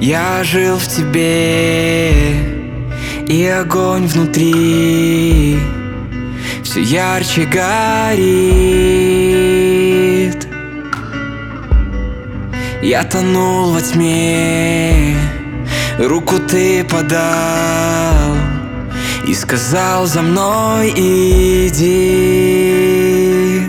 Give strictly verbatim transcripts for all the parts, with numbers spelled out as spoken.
Я жил в тебе, и огонь внутри все ярче горит. Я тонул во тьме, руку ты подал и сказал: за мной иди.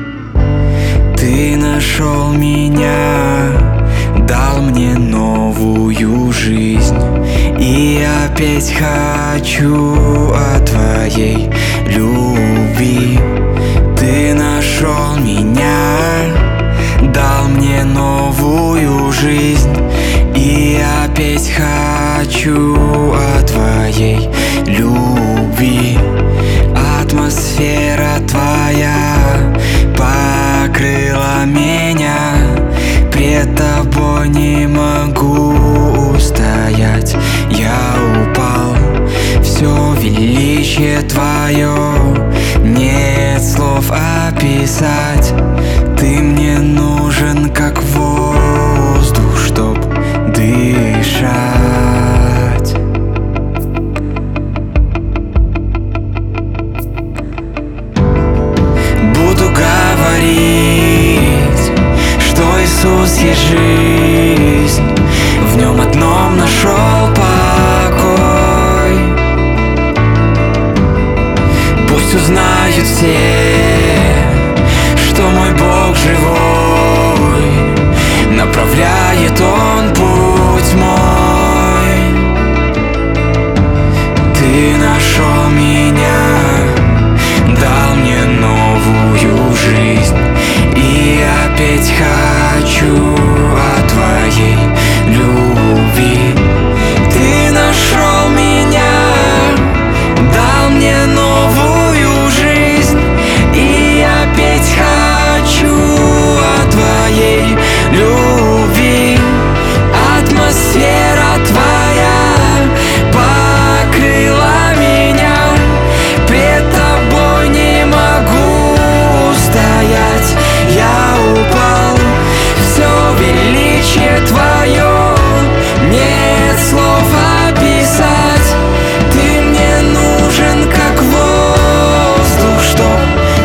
Ты нашел меня, дал мне новую жизнь, и опять хочу о твоей любви. Ты нашел меня, дал мне новую жизнь, и опять хочу о твоей любви. Атмосфера твоя покрыла меня, пред тобой не могу устоять. Я упал, все величие твое нет слов описать. Ты мне нужен как воздух, чтоб дышать. Буду говорить, что Иисус есть жизнь, в нем одном нашел покой. Пусть узнают все, что мой Бог живой, направляет Он путь мой. Ты нашел меня, дал мне новую жизнь, и опять хочу о твоей любви. Ты нашел меня, дал мне новую жизнь, и опять хочу о твоей любви. Атмосфера твоя покрыла меня, пред тобой не могу устоять. Я упал, все величие твое нет слов описать. Ты мне нужен как воздух, чтоб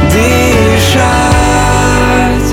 дышать.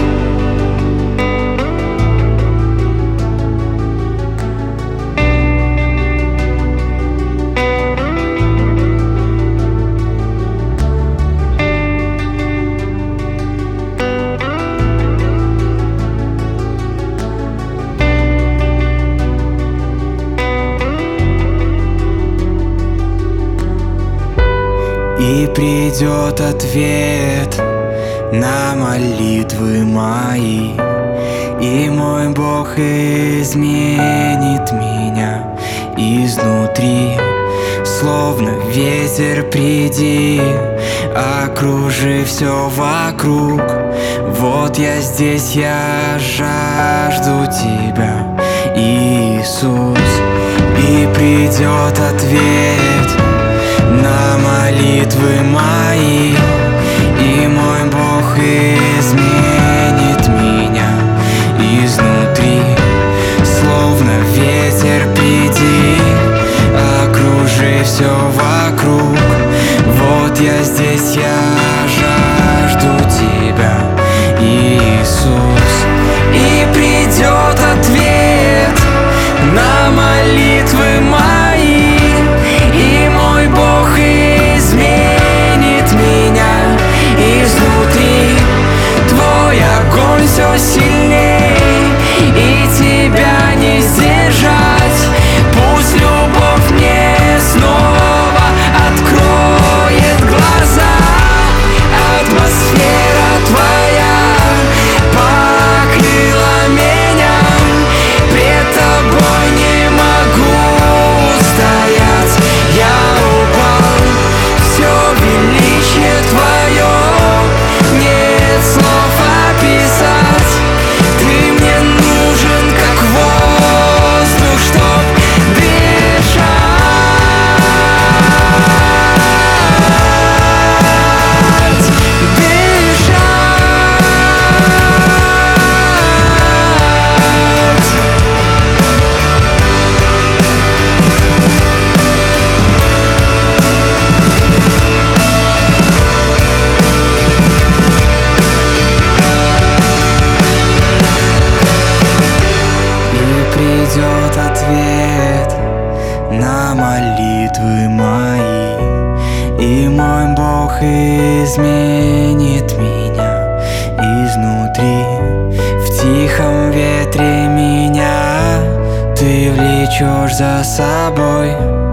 И придет ответ на молитвы мои, и мой Бог изменит меня изнутри. Словно ветер приди, окружи все вокруг. Вот я здесь, я жажду тебя, Иисус. И придет ответ на молитвы мои, и мой Бог изменит меня изнутри. Словно ветер приди, окружи все вокруг. Вот я здесь, я жажду тебя, Иисус. И придет ответ на молитвы мои, и мой Бог изменит меня изнутри. Твой огонь все сильней, и тебя не сдержать. Пусть любовь мне снова откроет глаза. молитвы мои, и мой Бог изменит меня изнутри. В тихом ветре меня ты влечешь за собой.